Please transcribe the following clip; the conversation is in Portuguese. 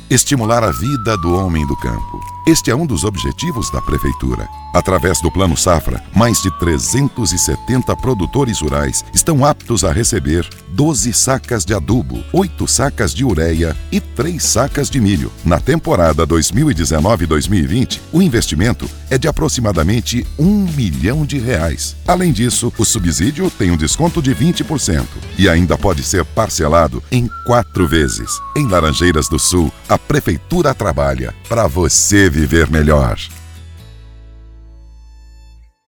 estimular a vida do homem do campo. Este é um dos objetivos da Prefeitura. Através do Plano Safra, mais de 370 produtores rurais estão aptos a receber 12 sacas de adubo, 8 sacas de ureia e 3 sacas de milho. Na temporada 2019-2020, o investimento é de aproximadamente R$1 milhão. Além disso, o subsídio tem um desconto de 20% e ainda pode ser parcelado em 4 vezes. Em Laranjeiras do Sul, a Prefeitura trabalha para você viver melhor.